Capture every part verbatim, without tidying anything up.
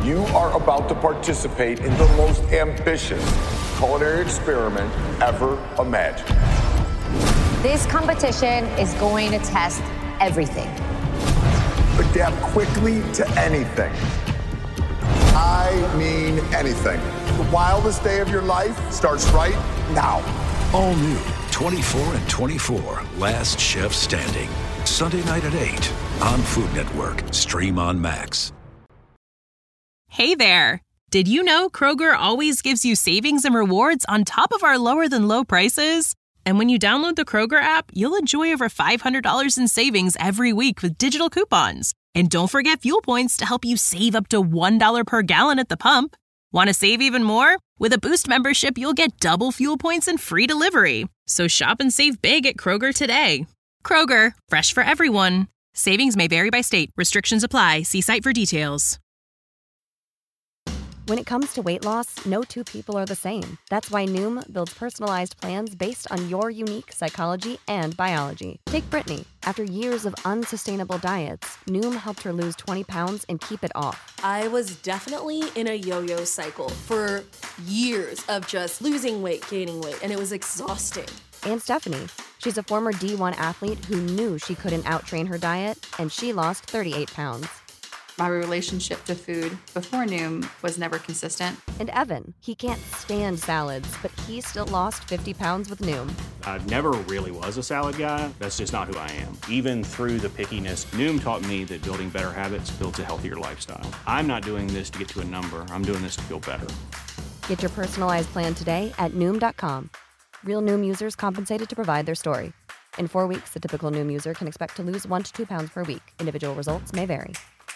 You are about to participate in the most ambitious culinary experiment ever imagined. This competition is going to test everything. Adapt quickly to anything. I mean anything. The wildest day of your life starts right now. All new twenty-four and twenty-four, Last Chef Standing. Sunday night at eight on Food Network. Stream on Max. Hey there. Did you know Kroger always gives you savings and rewards on top of our lower-than-low prices? And when you download the Kroger app, you'll enjoy over five hundred dollars in savings every week with digital coupons. And don't forget fuel points to help you save up to one dollar per gallon at the pump. Want to save even more? With a Boost membership, you'll get double fuel points and free delivery. So shop and save big at Kroger today. Kroger, fresh for everyone. Savings may vary by state. Restrictions apply. See site for details. When it comes to weight loss, no two people are the same. That's why Noom builds personalized plans based on your unique psychology and biology. Take Brittany. After years of unsustainable diets, Noom helped her lose twenty pounds and keep it off. I was definitely in a yo-yo cycle for years of just losing weight, gaining weight, and it was exhausting. And Stephanie. She's a former D one athlete who knew she couldn't out-train her diet, and she lost thirty-eight pounds. My relationship to food before Noom was never consistent. And Evan, he can't stand salads, but he still lost fifty pounds with Noom. I never really was a salad guy. That's just not who I am. Even through the pickiness, Noom taught me that building better habits builds a healthier lifestyle. I'm not doing this to get to a number. I'm doing this to feel better. Get your personalized plan today at Noom dot com. Real Noom users compensated to provide their story. In four weeks, the typical Noom user can expect to lose one to two pounds per week. Individual results may vary.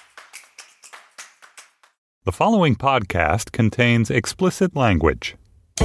The following podcast contains explicit language.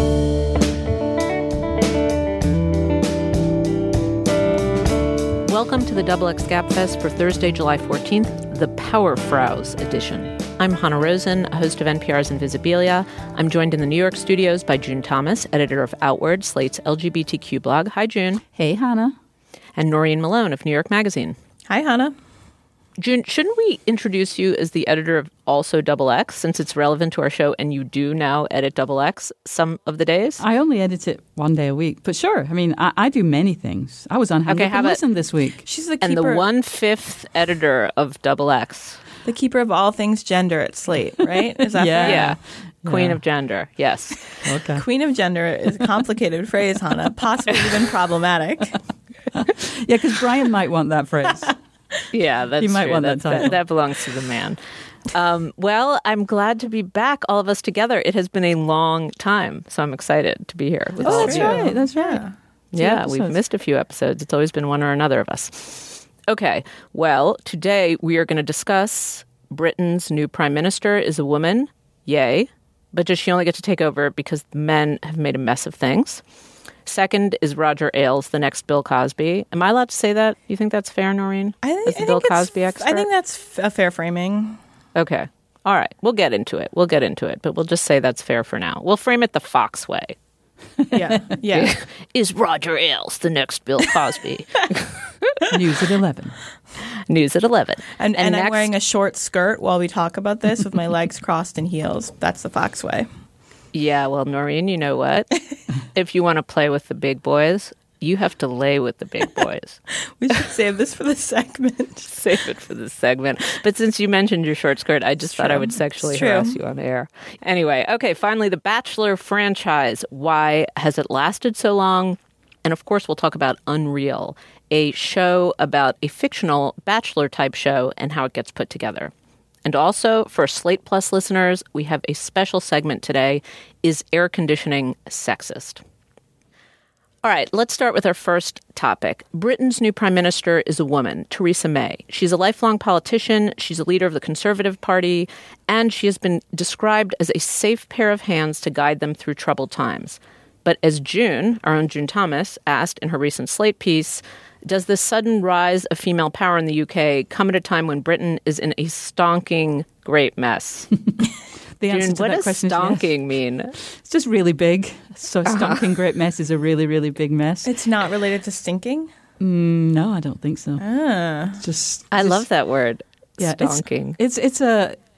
Welcome to the Double X Gabfest for Thursday, July fourteenth, the Power Frous edition. I'm Hannah Rosen, a host of N P R's Invisibilia. I'm joined in the New York studios by June Thomas, editor of Outward, Slate's L G B T Q blog. Hi, June. Hey, Hannah. And Noreen Malone of New York Magazine. Hi, Hannah. June, shouldn't we introduce you as the editor of also Double X, since it's relevant to our show and you do now edit Double X some of the days? I only edit it one day a week, but sure. I mean, I, I do many things. I was on Hand okay, Up and Listen this week. She's the keeper. And the one-fifth editor of Double X. The keeper of all things gender at Slate, right? Is that yeah. fair? Yeah. Queen yeah. of gender, yes. Okay. Queen of gender is a complicated phrase, Hannah, possibly even problematic. Yeah, because Brian might want that phrase. Yeah, that's you might true. want that, that, that That belongs to the man. Um, well, I'm glad to be back, all of us together. It has been a long time, so I'm excited to be here with oh, all that's of you. right. That's right. Yeah, we've missed a few episodes. It's always been one or another of us. Okay, well, today we are going to discuss Britain's new prime minister is a woman. Yay. But does she only get to take over because men have made a mess of things? Second is Roger Ailes, the next Bill Cosby. Am I allowed to say that? You think that's fair, Noreen? I, th- As the I Bill think Cosby expert? I think that's a fair framing. Okay. All right. We'll get into it. We'll get into it. But we'll just say that's fair for now. We'll frame it the Fox way. Yeah. Yeah. Is Roger Ailes the next Bill Cosby? News at eleven. News at eleven. And, and, and next, I'm wearing a short skirt while we talk about this with my legs crossed in heels. That's the Fox way. Yeah, well, Noreen, you know what? If you want to play with the big boys, you have to lay with the big boys. We should save this for the segment. Save it for the segment. But since you mentioned your short skirt, I just it's thought true. I would sexually it's true. harass you on air. Anyway, okay, finally, the Bachelor franchise. Why has it lasted so long? And of course, we'll talk about Unreal, a show about a fictional Bachelor-type show and how it gets put together. And also, for Slate Plus listeners, we have a special segment today, Is Air Conditioning Sexist? All right, let's start with our first topic. Britain's new prime minister is a woman, Theresa May. She's a lifelong politician, she's a leader of the Conservative Party, and she has been described as a safe pair of hands to guide them through troubled times. But as June, our own June Thomas, asked in her recent Slate piece, does this sudden rise of female power in the U K come at a time when Britain is in a stonking great mess? The answer June, to what that does question stonking is yes. mean? It's just really big. So stonking great mess is a really, really big mess. It's not related to stinking? Mm, no, I don't think so. Ah. Just, I just, love that word, yeah, stonking. It's, it's, it's a...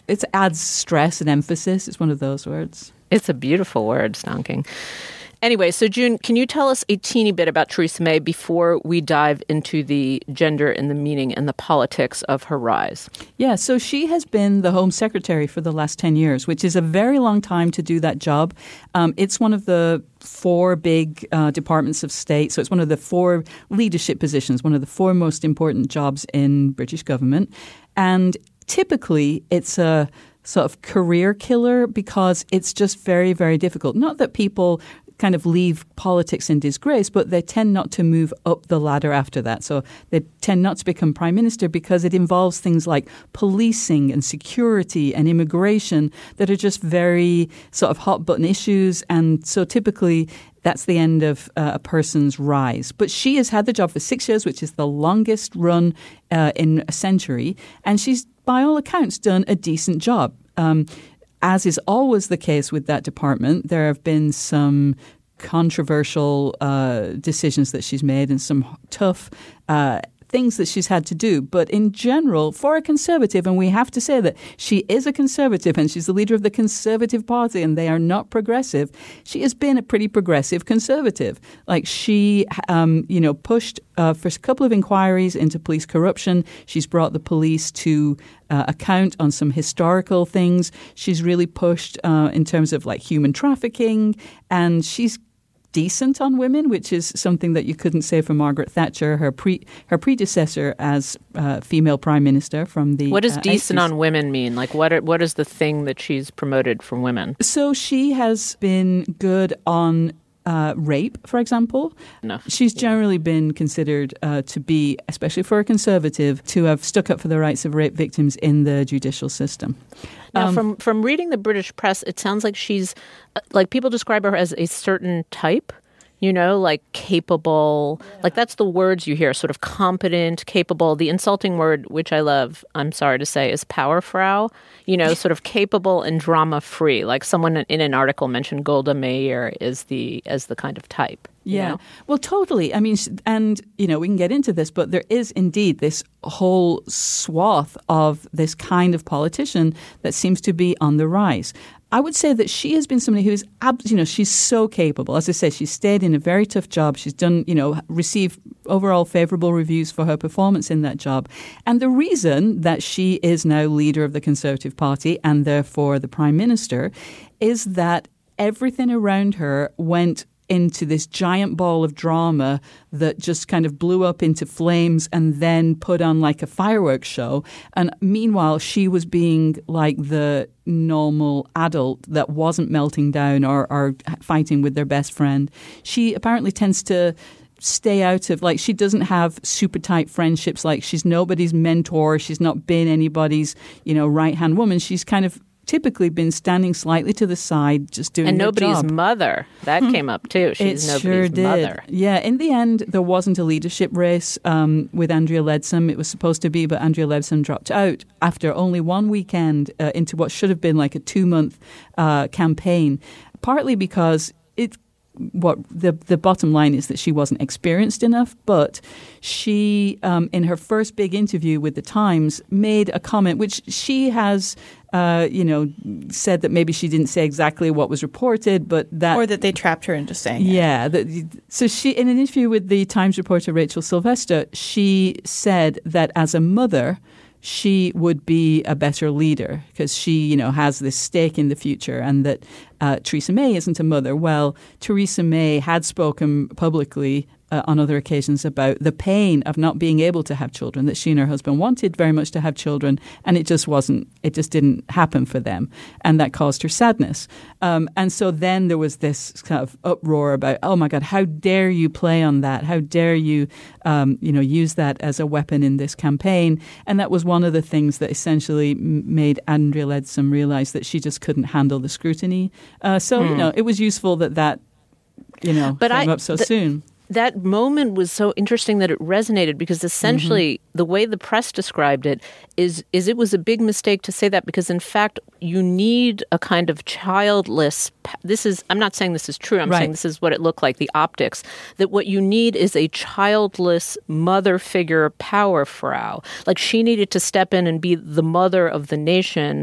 it adds stress and emphasis. It's one of those words. It's a beautiful word, stonking. Anyway, so June, can you tell us a teeny bit about Theresa May before we dive into the gender and the meaning and the politics of her rise? Yeah, so she has been the Home Secretary for the last ten years, which is a very long time to do that job. Um, it's one of the four big uh, departments of state. So it's one of the four leadership positions, one of the four most important jobs in British government. And typically it's a sort of career killer because it's just very, very difficult. Not that people kind of leave politics in disgrace, but they tend not to move up the ladder after that. So they tend not to become prime minister because it involves things like policing and security and immigration that are just very sort of hot button issues. And so typically that's the end of uh, a person's rise. But she has had the job for six years, which is the longest run uh, in a century. And she's, by all accounts, done a decent job. Um, As is always the case with that department, there have been some controversial uh, decisions that she's made and some tough uh, things that she's had to do. But in general, for a conservative, and we have to say that she is a conservative and she's the leader of the Conservative Party and they are not progressive, she has been a pretty progressive conservative. Like she, um, you know, pushed uh, for a couple of inquiries into police corruption. She's brought the police to Uh, account on some historical things. She's really pushed uh, in terms of like human trafficking, and she's decent on women, which is something that you couldn't say for Margaret Thatcher, her pre her predecessor as uh, female prime minister from the. What does uh, decent eighties. on women mean? Like what? Are, what is the thing that she's promoted for women? So she has been good on Uh, rape, for example. No. She's generally been considered uh, to be, especially for a conservative, to have stuck up for the rights of rape victims in the judicial system. Now, Um, from from reading the British press, it sounds like she's uh, like people describe her as a certain type. You know, like capable, yeah. Like that's the words you hear, sort of competent, capable. The insulting word, which I love, I'm sorry to say, is powerfrau. You know, sort of capable and drama-free. Like someone in an article mentioned Golda Meir is the as the kind of type. Yeah. You know? Well, totally. I mean, and, you know, we can get into this, but there is indeed this whole swath of this kind of politician that seems to be on the rise. I would say that she has been somebody who is, you know, she's so capable. As I say, she's stayed in a very tough job. She's done, you know, received overall favorable reviews for her performance in that job. And the reason that she is now leader of the Conservative Party and therefore the prime minister is that everything around her went into this giant ball of drama that just kind of blew up into flames and then put on like a fireworks show. And meanwhile, she was being like the normal adult that wasn't melting down or, or fighting with their best friend. She apparently tends to stay out of, like, she doesn't have super tight friendships. Like, she's nobody's mentor. She's not been anybody's, you know, right-hand woman. She's kind of typically been standing slightly to the side, just doing and her nobody's job. mother. That came up too. She's it nobody's sure did. mother. Yeah. In the end, there wasn't a leadership race um, with Andrea Leadsom. It was supposed to be, but Andrea Leadsom dropped out after only one weekend uh, into what should have been like a two-month uh, campaign. Partly because it. What the the bottom line is that she wasn't experienced enough, but she, um, in her first big interview with the Times, made a comment which she has, uh, you know, said that maybe she didn't say exactly what was reported, but that or that they trapped her into saying yeah. it. That, so she, in an interview with the Times reporter Rachel Sylvester, she said that as a mother, she would be a better leader because she, you know, has this stake in the future, and that uh, Theresa May isn't a mother. Well, Theresa May had spoken publicly uh, on other occasions about the pain of not being able to have children, that she and her husband wanted very much to have children, and it just wasn't, it just didn't happen for them. And that caused her sadness. Um, and so then there was this kind of uproar about, oh my God, how dare you play on that? How dare you, um, you know, use that as a weapon in this campaign? And that was one of the things that essentially made Andrea Leadsom realize that she just couldn't handle the scrutiny. Uh, so, mm. you know, it was useful that that, you know, but came I, up so the, soon. That moment was so interesting that it resonated because essentially mm-hmm. the way the press described it is is it was a big mistake to say that because in fact you need a kind of childless – this is – I'm not saying this is true. I'm right. saying this is what it looked like, the optics, that what you need is a childless mother figure power frau. Like she needed to step in and be the mother of the nation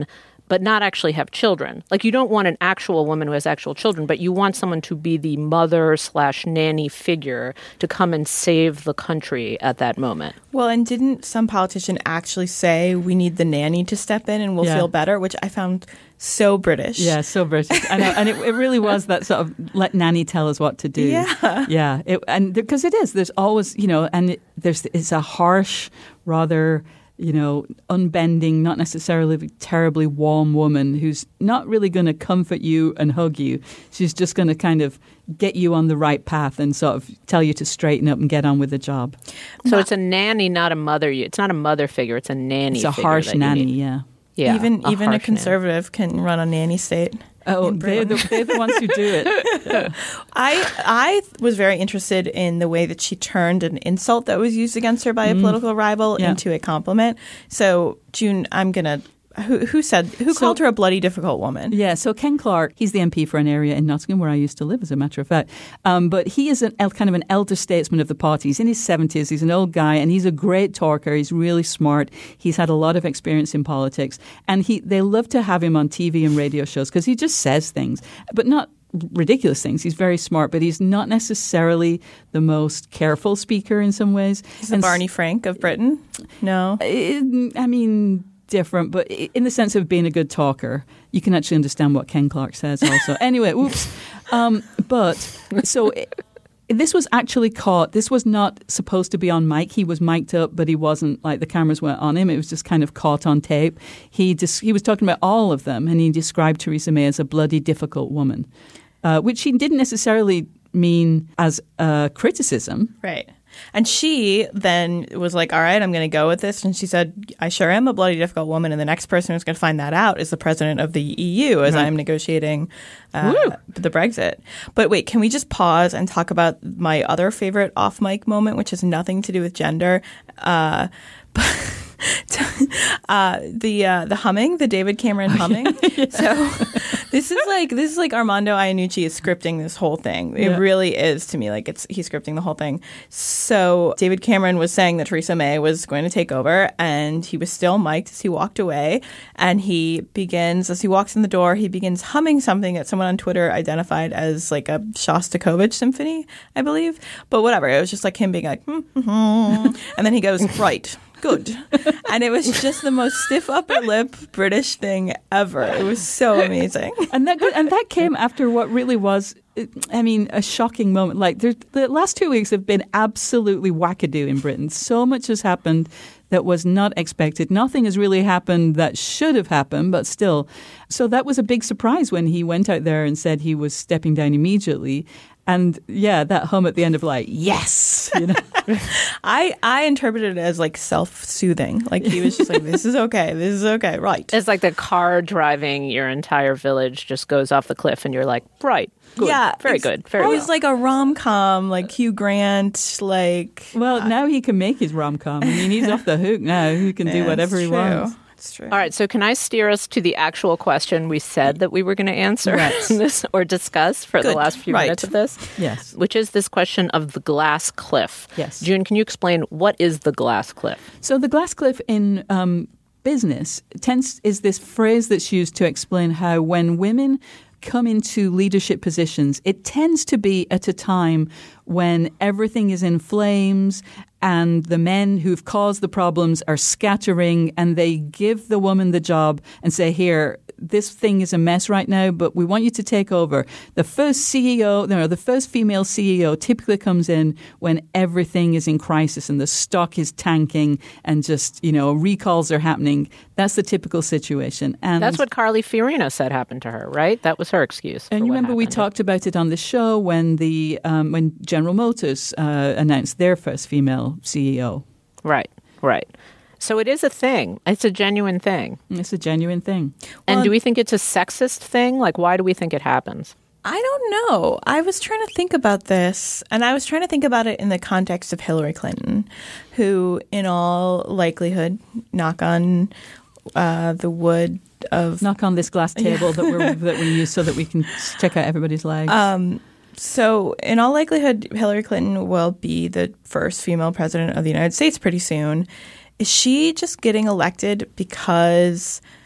but not actually have children. Like, you don't want an actual woman who has actual children, but you want someone to be the mother slash nanny figure to come and save the country at that moment. Well, and didn't some politician actually say we need the nanny to step in and we'll Yeah. feel better, which I found so British. Yeah, so British. And, and it, it really was that sort of let nanny tell us what to do. Yeah. Yeah. It, and because it is, there's always, you know, and it, there's it's a harsh, rather, you know, unbending, not necessarily terribly warm woman who's not really going to comfort you and hug you. She's just going to kind of get you on the right path and sort of tell you to straighten up and get on with the job. So it's a nanny, not a mother. It's not a mother figure. It's a nanny It's a figure harsh that you nanny, need. yeah. Yeah, even a even a harsh conservative can run a nanny state. Oh, in they're the, Britain. they're the ones who do it. I I was very interested in the way that she turned an insult that was used against her by a Mm. political rival Yeah. into a compliment. So, June, I'm gonna. Who, who said? Who So- called her a bloody difficult woman? Yeah, so Ken Clarke, he's the M P for an area in Nottingham where I used to live, as a matter of fact. Um, but he is an el- kind of an elder statesman of the party. He's in his seventies. He's an old guy, and he's a great talker. He's really smart. He's had a lot of experience in politics, and he they love to have him on T V and radio shows because he just says things, but not ridiculous things. He's very smart, but he's not necessarily the most careful speaker in some ways. He's the Barney Frank of Britain. No, I mean, different, but in the sense of being a good talker, you can actually understand what Ken Clarke says also. Anyway, oops. Um, but so it, this was actually caught. This was not supposed to be on mic. He was mic'd up, but he wasn't, like, the cameras weren't on him. It was just kind of caught on tape. He just, he was talking about all of them, and he described Theresa May as a bloody difficult woman, uh, which he didn't necessarily mean as a criticism. right. And she then was like, all right, I'm going to go with this. And she said, I sure am a bloody difficult woman. And the next person who's going to find that out is the president of the E U as Right. I'm negotiating uh, the Brexit. But wait, can we just pause and talk about my other favorite off-mic moment, which has nothing to do with gender? Uh, uh, the uh, the humming, the David Cameron humming. yeah. So this is like this is like Armando Iannucci is scripting this whole thing. It Yeah. really is to me. Like it's he's scripting the whole thing. So David Cameron was saying that Theresa May was going to take over, and he was still mic'd as he walked away. And he begins as he walks in the door, he begins humming something that someone on Twitter identified as like a Shostakovich symphony, I believe. But whatever, it was just like him being like, hmm, hmm, hmm. And then he goes, right. Good. And it was just the most stiff upper lip British thing ever. It was so amazing. And that and that came after what really was, I mean, a shocking moment. Like there, the last two weeks have been absolutely wackadoo in Britain. So much has happened that was not expected. Nothing has really happened that should have happened, but still. So that was a big surprise when he went out there and said he was stepping down immediately. And yeah, that hum at the end of like, yes, you know. I I interpreted it as like self-soothing. Like he was just like, this is okay, this is okay, right. It's like the car driving your entire village just goes off the cliff and you're like, right, good, yeah, very good, very It well. was like a rom-com, like Hugh Grant, like. Well, now he can make his rom-com. I mean, he's off the hook now. He can do Yeah, whatever it's he true. wants. It's true. All right, so can I steer us to the actual question we said that we were going to answer Right. in this or discuss for the Good. last few Right. minutes of this? Yes. Which is this question of the glass cliff. Yes. June, can you explain what is the glass cliff? So the glass cliff in um, business tends is this phrase that's used to explain how when women come into leadership positions, it tends to be at a time when everything is in flames and the men who've caused the problems are scattering, and they give the woman the job and say, here, this thing is a mess right now, but we want you to take over. The first C E O, no, the first female C E O typically comes in when everything is in crisis and the stock is tanking and just, you know, recalls are happening. That's the typical situation. And That's what Carly Fiorina said happened to her, right? That was her excuse. And for you what remember we happened. talked about it on the show when the um, when General Motors uh, announced their first female C E O. Right, right. So it is a thing. It's a genuine thing. It's a genuine thing. And Well, do we think it's a sexist thing? Like, why do we think it happens? I don't know. I was trying to think about this, and I was trying to think about it in the context of Hillary Clinton, who, in all likelihood, knock on uh, the wood of Knock on this glass table that we're that we use so that we can check out everybody's legs. Um, so, in all likelihood, Hillary Clinton will be the first female president of the United States pretty soon. Is she just getting elected because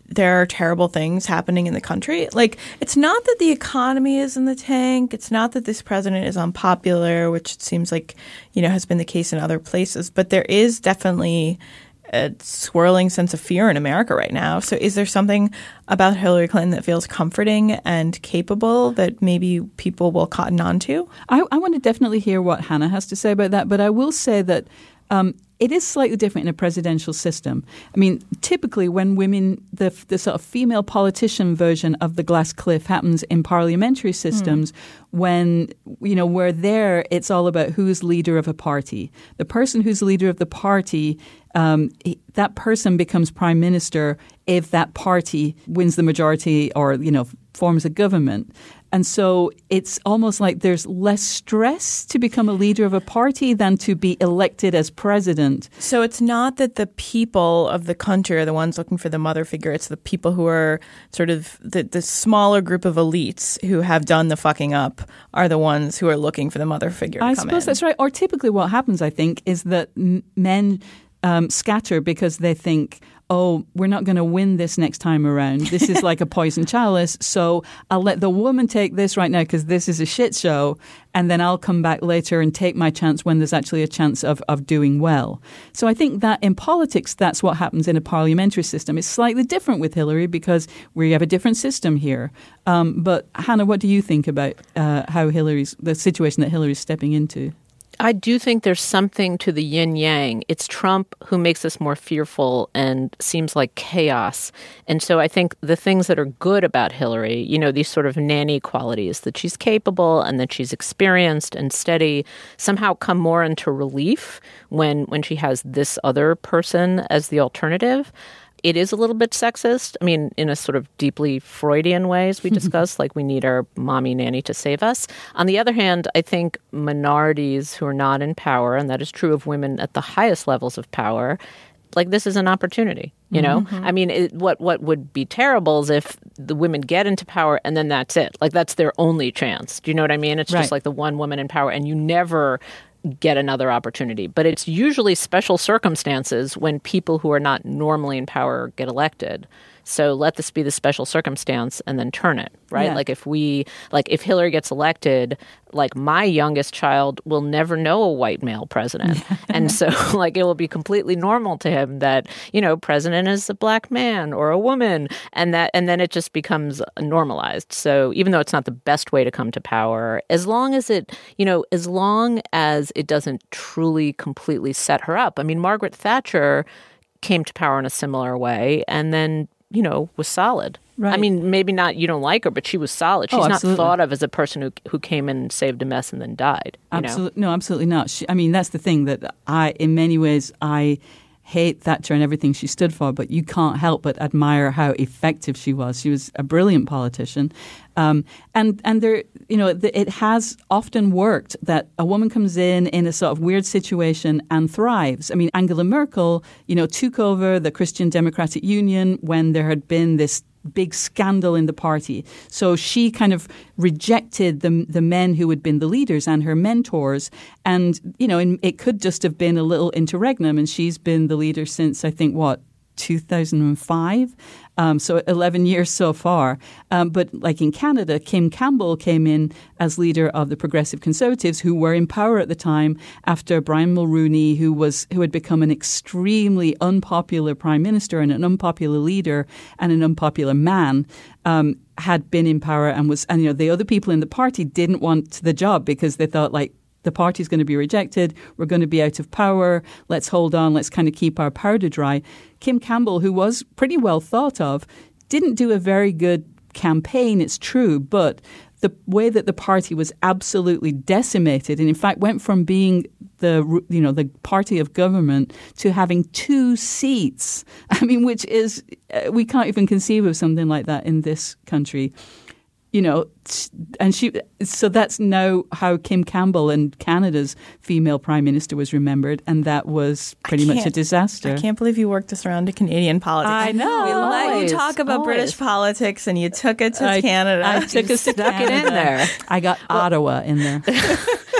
there are terrible things happening in the country. Like, it's not that the economy is in the tank. It's not that this president is unpopular, which it seems like, you know, has been the case in other places. But there is definitely a swirling sense of fear in America right now. So is there something about Hillary Clinton that feels comforting and capable that maybe people will cotton on to? I, I want to definitely hear what Hannah has to say about that. But I will say that um, it is slightly different in a presidential system. I mean, typically when women, the, the sort of female politician version of the glass cliff happens in parliamentary systems, mm. when, you know, we're there, it's all about who's leader of a party. The person who's leader of the party, um, that person becomes prime minister if that party wins the majority or, you know, forms a government. And so it's almost like there's less stress to become a leader of a party than to be elected as president. So it's not that the people of the country are the ones looking for the mother figure. It's the people who are sort of the, the smaller group of elites who have done the fucking up are the ones who are looking for the mother figure to I come suppose in. That's right. Or typically what happens, I think, is that m- men um, scatter because they think, oh, we're not going to win this next time around. This is like a poison chalice. So I'll let the woman take this right now because this is a shit show. And then I'll come back later and take my chance when there's actually a chance of, of doing well. So I think that in politics, that's what happens in a parliamentary system. It's slightly different with Hillary because we have a different system here. Um, but Hannah, what do you think about uh, how Hillary's, the situation that Hillary's stepping into? I do think there's something to the yin-yang. It's Trump who makes us more fearful and seems like chaos. And so I think the things that are good about Hillary, you know, these sort of nanny qualities, that she's capable and that she's experienced and steady, somehow come more into relief when, when she has this other person as the alternative. It is a little bit sexist. I mean, in a sort of deeply Freudian way, as we discussed, like we need our mommy nanny to save us. On the other hand, I think minorities who are not in power, and that is true of women at the highest levels of power, like this is an opportunity, you know? Mm-hmm. I mean, it, what what would be terrible is if the women get into power and then that's it. Like that's their only chance. Do you know what I mean? It's right. just like the one woman in power and you never get another opportunity. But it's usually special circumstances when people who are not normally in power get elected. So let this be the special circumstance and then turn it, right? Yeah. Like if we, like if Hillary gets elected, like my youngest child will never know a white male president. And so like it will be completely normal to him that, you know, president is a black man or a woman. And that, and then it just becomes normalized. So even though it's not the best way to come to power, as long as it, you know, as long as it doesn't truly completely set her up. I mean, Margaret Thatcher came to power in a similar way and then, you know, was solid. Right. I mean, maybe not you don't like her, but she was solid. She's oh, not thought of as a person who who came in and saved a mess and then died. You absolutely, know? No, absolutely not. She, I mean, that's the thing that I, in many ways, I hate Thatcher and everything she stood for, but you can't help but admire how effective she was. She was a brilliant politician. Um, and, and there, you know, it has often worked that a woman comes in in a sort of weird situation and thrives. I mean, Angela Merkel, you know, took over the Christian Democratic Union when there had been this big scandal in the party. So she kind of rejected the the men who had been the leaders and her mentors. And, you know, it could just have been a little interregnum. And she's been the leader since, I think, what, two thousand five? Um, so eleven years so far. Um, but like in Canada, Kim Campbell came in as leader of the Progressive Conservatives, who were in power at the time after Brian Mulroney, who was who had become an extremely unpopular prime minister and an unpopular leader and an unpopular man, um, had been in power and was, and you know, the other people in the party didn't want the job because they thought like, the party's going to be rejected. We're going to be out of power. Let's hold on. Let's kind of keep our powder dry. Kim Campbell, who was pretty well thought of, didn't do a very good campaign, it's true, but the way that the party was absolutely decimated and in fact went from being the, you know, the party of government to having two seats. I mean, which is, uh, we can't even conceive of something like that in this country. You know, and she, so that's now how Kim Campbell and Canada's female prime minister was remembered. And that was pretty much a disaster. I can't believe you worked this around to Canadian politics. I know. We let always, you talk about always. British politics and you took it to I, Canada. I took you us to stuck Canada. it in there. I got well, Ottawa in there.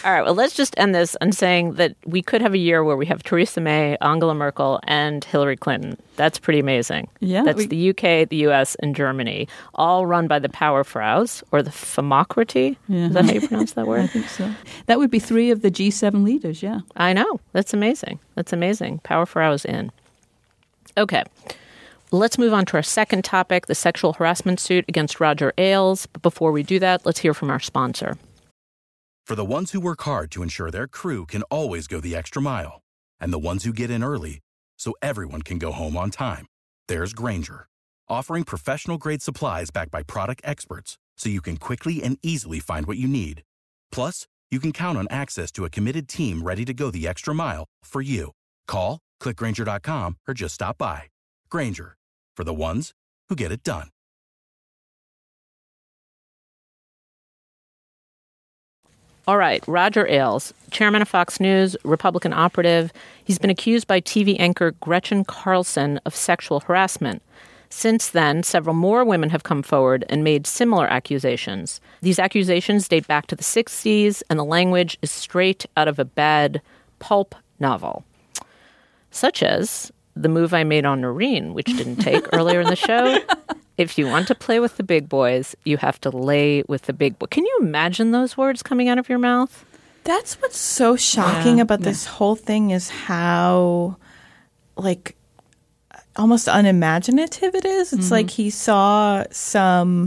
All right, well, let's just end this on saying that we could have a year where we have Theresa May, Angela Merkel, and Hillary Clinton. That's pretty amazing. Yeah. That's we- the U K, the U S, and Germany, all run by the Powerfraus, or the Famocracy. Yeah. Is that how you pronounce that word? I think so. That would be three of the G seven leaders, yeah. I know. That's amazing. That's amazing. Powerfraus in. Okay. Let's move on to our second topic, the sexual harassment suit against Roger Ailes. But before we do that, let's hear from our sponsor. For the ones who work hard to ensure their crew can always go the extra mile, and the ones who get in early so everyone can go home on time, there's Grainger, offering professional-grade supplies backed by product experts so you can quickly and easily find what you need. Plus, you can count on access to a committed team ready to go the extra mile for you. Call, click Grainger dot com, or just stop by. Grainger, for the ones who get it done. All right, Roger Ailes, chairman of Fox News, Republican operative. He's been accused by T V anchor Gretchen Carlson of sexual harassment. Since then, several more women have come forward and made similar accusations. These accusations date back to the sixties, and the language is straight out of a bad pulp novel, such as The Move I Made on Noreen, which didn't take earlier in the show. If you want to play with the big boys, you have to lay with the big boy. Can you imagine those words coming out of your mouth? That's what's so shocking Yeah. about Yeah. this whole thing is how, like, almost unimaginative it is. It's Mhm. like he saw some,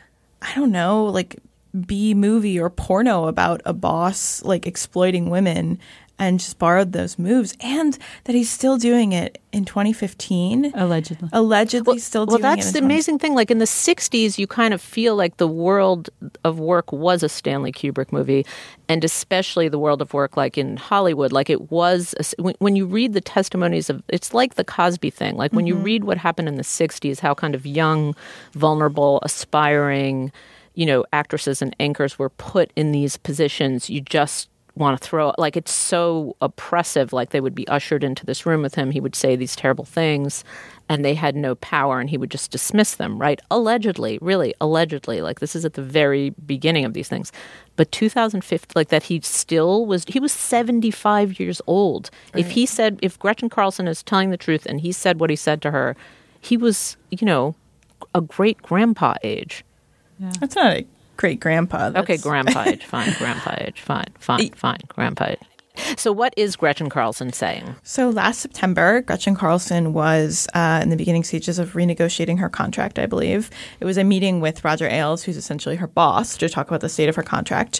I don't know, like B movie or porno about a boss like exploiting women and just borrowed those moves, and that he's still doing it in twenty fifteen. Allegedly. Allegedly still Well, doing it. that's in the 20 amazing thing. Like in the sixties, you kind of feel like the world of work was a Stanley Kubrick movie, and especially the world of work like in Hollywood. Like it was, a, when, when you read the testimonies of, it's like the Cosby thing. Like when you Mhm. read what happened in the sixties, how kind of young, vulnerable, aspiring, you know, actresses and anchors were put in these positions, you just want to throw, like it's so oppressive. Like they would be ushered into this room with him. He would say these terrible things and they had no power and he would just dismiss them, right? Allegedly, really, allegedly. Like this is at the very beginning of these things. But two thousand fifteen, like that he still was, he was seventy-five years old. If he said, if Gretchen Carlson is telling the truth and he said what he said to her, he was, you know, a great grandpa age. That's not a great grandpa. That's... Okay, grandpa age, fine, grandpa age, fine, fine, fine, grandpa age. So what is Gretchen Carlson saying? So last September, Gretchen Carlson was uh, in the beginning stages of renegotiating her contract, I believe. It was a meeting with Roger Ailes, who's essentially her boss, to talk about the state of her contract.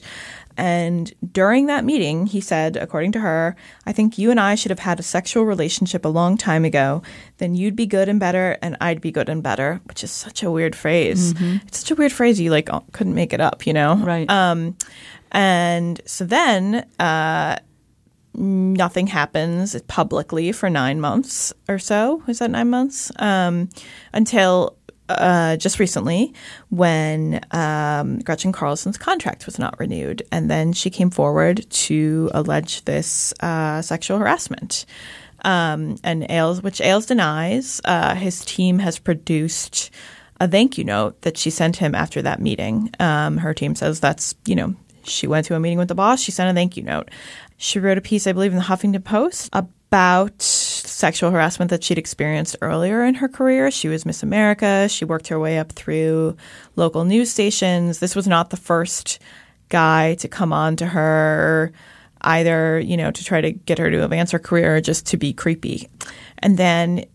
And during that meeting, he said, according to her, I think you and I should have had a sexual relationship a long time ago. Then you'd be good and better, and I'd be good and better, which is such a weird phrase. Mhm. It's such a weird phrase. You like couldn't make it up, you know? Right. Um, and so then uh, nothing happens publicly for nine months or so. Is that nine months? Um, until uh, just recently when um, Gretchen Carlson's contract was not renewed. And then she came forward to allege this uh, sexual harassment. Um, and Ailes, which Ailes denies. Uh, his team has produced a thank you note that she sent him after that meeting. Um, her team says that's, you know, she went to a meeting with the boss. She sent a thank you note. She wrote a piece, I believe, in the Huffington Post about sexual harassment that she'd experienced earlier in her career. She was Miss America. She worked her way up through local news stations. This was not the first guy to come on to her, either, you know, to try to get her to advance her career or just to be creepy. And then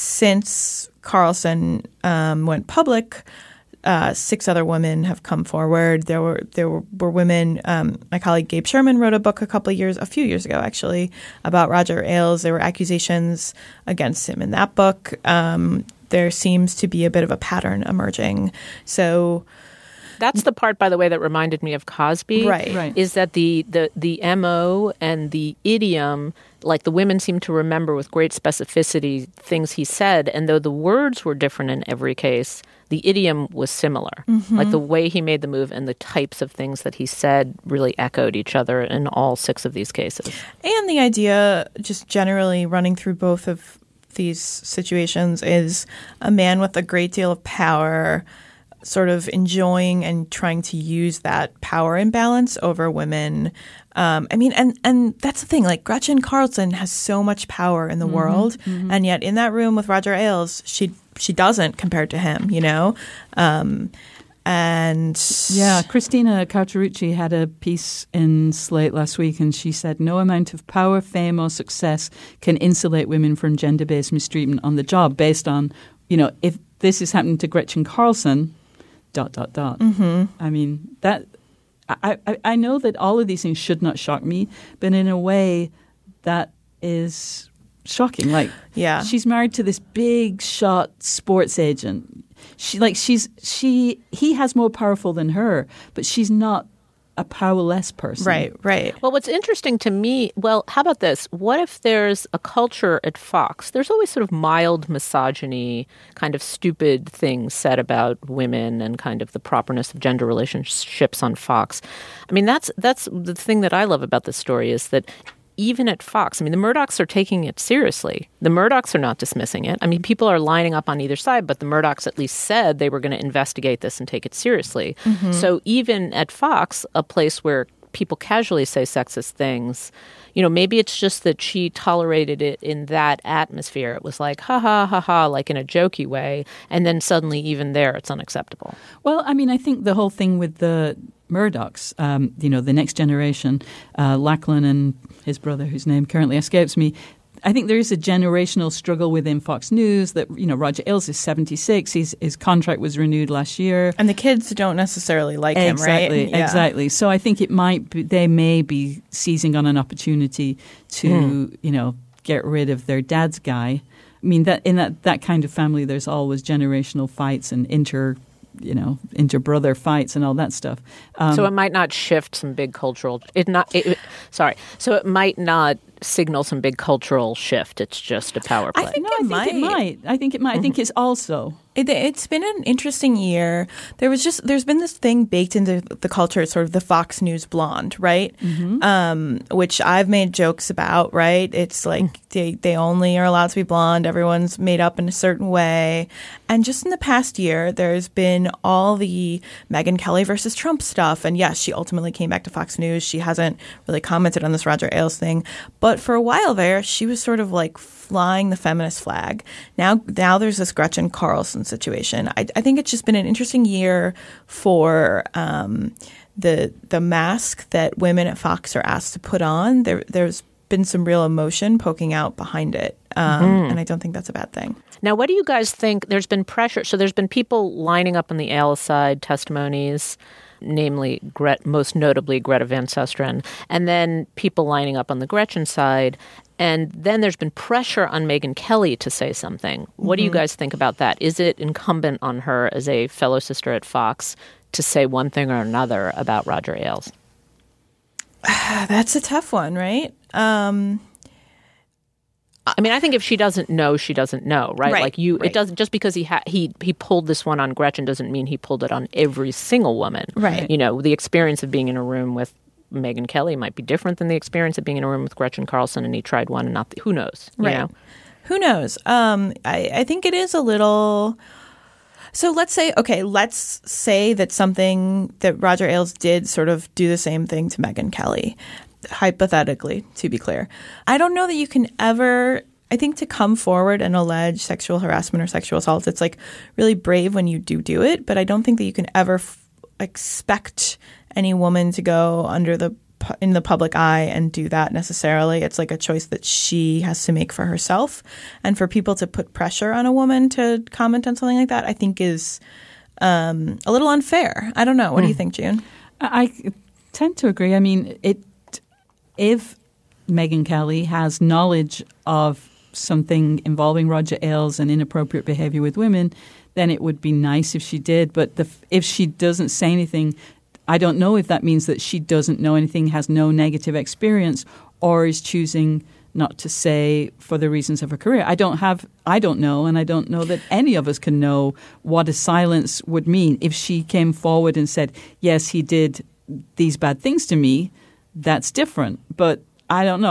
since Carlson um, went public, Uh, six other women have come forward. There were there were, were women. Um, my colleague Gabe Sherman wrote a book a couple of years, a few years ago, actually, about Roger Ailes. There were accusations against him in that book. Um, there seems to be a bit of a pattern emerging. So that's the part, by the way, that reminded me of Cosby. Right. Right. Is that the, the, the M O and the idiom, like the women seem to remember with great specificity things he said. And though the words were different in every case, the idiom was similar. Mhm. Like the way he made the move and the types of things that he said really echoed each other in all six of these cases. And the idea, just generally running through both of these situations, is a man with a great deal of power sort of enjoying and trying to use that power imbalance over women. Um, I mean, and, and that's the thing. Like, Gretchen Carlson has so much power in the Mm-hmm, world, mm-hmm. and yet in that room with Roger Ailes, she she doesn't compared to him, you know? Um, and yeah, Christina Cauterucci had a piece in Slate last week, and she said no amount of power, fame, or success can insulate women from gender-based mistreatment on the job based on, you know, if this is happening to Gretchen Carlson, dot, dot, dot. Mm-hmm. I mean, that I, I, I know that all of these things should not shock me, but in a way that is shocking. Like, yeah. she's married to this big shot sports agent. She like she's she he has more powerful than her, but she's not a powerless person. Right, right. Well, what's interesting to me, well, how about this? What if there's a culture at Fox? There's always sort of mild misogyny, kind of stupid things said about women and kind of the properness of gender relationships on Fox. I mean, that's that's the thing that I love about this story is that even at Fox, I mean, the Murdochs are taking it seriously. The Murdochs are not dismissing it. I mean, people are lining up on either side, but the Murdochs at least said they were going to investigate this and take it seriously. Mm-hmm. So even at Fox, a place where people casually say sexist things, you know, maybe it's just that she tolerated it in that atmosphere. It was like, ha, ha, ha, ha, like in a jokey way. And then suddenly even there, it's unacceptable. Well, I mean, I think the whole thing with the Murdochs, um, you know, the next generation, uh, Lachlan and his brother, whose name currently escapes me, I think there is a generational struggle within Fox News that, you know, Roger Ailes is seventy-six. His, his contract was renewed last year. And the kids don't necessarily like exactly, him, right? Yeah. Exactly. So I think it might be, they may be seizing on an opportunity to, mm. you know, get rid of their dad's guy. I mean, that in that, that kind of family, there's always generational fights and inter you know, inter-brother fights and all that stuff. Um, so it might not shift some big cultural – it not. It, it, sorry. So it might not signal some big cultural shift. It's just a power play. I think, no, it, I think might. it might. I think it might. Mm-hmm. I think it's also – It, it's been an interesting year. There was just there's been this thing baked into the culture, sort of the Fox News blonde, right? Mm-hmm. Um, which I've made jokes about, right? It's like mm. they they only are allowed to be blonde. Everyone's made up in a certain way. And just in the past year, there's been all the Megyn Kelly versus Trump stuff. And yes, she ultimately came back to Fox News. She hasn't really commented on this Roger Ailes thing, but for a while there, she was sort of like flying the feminist flag. Now, now there's this Gretchen Carlson situation. I, I think it's just been an interesting year for um, the the mask that women at Fox are asked to put on. There, there's been some real emotion poking out behind it, um, mm-hmm. and I don't think that's a bad thing. Now, what do you guys think? There's been pressure. So there's been people lining up on the Ailes side testimonies, namely, Gret, most notably Greta Van Susteren, and then people lining up on the Gretchen side. And then there's been pressure on Megyn Kelly to say something. What mm-hmm. do you guys think about that? Is it incumbent on her as a fellow sister at Fox to say one thing or another about Roger Ailes? That's a tough one, right? Um, I mean, I think if she doesn't know, she doesn't know, right? right like you, right. it doesn't just because he ha- he he pulled this one on Gretchen doesn't mean he pulled it on every single woman, right? You know, the experience of being in a room with Megyn Kelly might be different than the experience of being in a room with Gretchen Carlson, and he tried one and not the, who knows, you right? know? Who knows? Um, I, I think it is a little. So let's say, okay, let's say that something that Roger Ailes did sort of do the same thing to Megyn Kelly, hypothetically, to be clear. I don't know that you can ever, I think to come forward and allege sexual harassment or sexual assault, it's like really brave when you do do it, but I don't think that you can ever f- expect any woman to go under the in the public eye and do that necessarily. It's like a choice that she has to make for herself. And for people to put pressure on a woman to comment on something like that, I think is um, a little unfair. I don't know. What mm. do you think, June? I tend to agree. I mean, it if Megyn Kelly has knowledge of something involving Roger Ailes and inappropriate behavior with women, then it would be nice if she did. But the, if she doesn't say anything, I don't know if that means that she doesn't know anything, has no negative experience, or is choosing not to say for the reasons of her career. I don't have, I don't know, and I don't know that any of us can know what a silence would mean. If she came forward and said, yes, he did these bad things to me, that's different. But I don't know. I,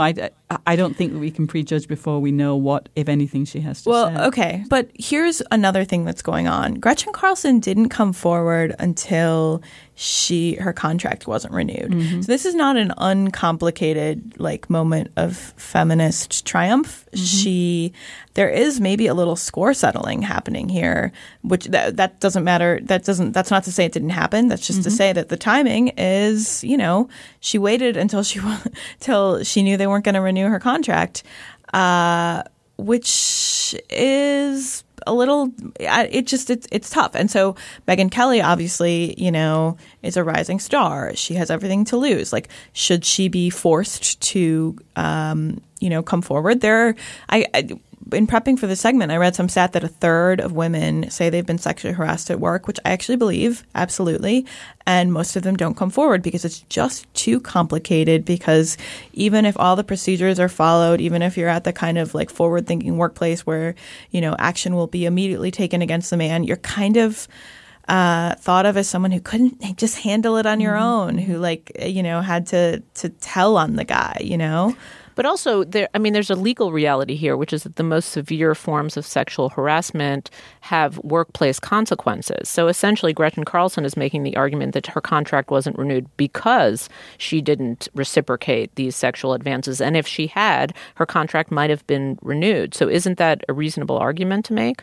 I don't think that we can prejudge before we know what, if anything, she has to well, say. Well, okay. But here's another thing that's going on. Gretchen Carlson didn't come forward until she her contract wasn't renewed. Mm-hmm. So this is not an uncomplicated like moment of feminist triumph. Mm-hmm. She there is maybe a little score settling happening here, which that, that doesn't matter. That doesn't that's not to say it didn't happen. That's just mm-hmm. to say that the timing is, you know, she waited until she till she knew they weren't going to renew her contract, uh, which is a little, it just, it's, it's tough. And so Megyn Kelly, obviously, you know, is a rising star. She has everything to lose. Like, should she be forced to, um, you know, come forward? There, I, I in prepping for this segment, I read some stat that a third of women say they've been sexually harassed at work, which I actually believe, absolutely. And most of them don't come forward because it's just too complicated, because even if all the procedures are followed, even if you're at the kind of like forward-thinking workplace where, you know, action will be immediately taken against the man, you're kind of uh, thought of as someone who couldn't just handle it on your own, who like, you know, had to, to tell on the guy, you know? But also, there, I mean, there's a legal reality here, which is that the most severe forms of sexual harassment have workplace consequences. So essentially, Gretchen Carlson is making the argument that her contract wasn't renewed because she didn't reciprocate these sexual advances. And if she had, her contract might have been renewed. So isn't that a reasonable argument to make?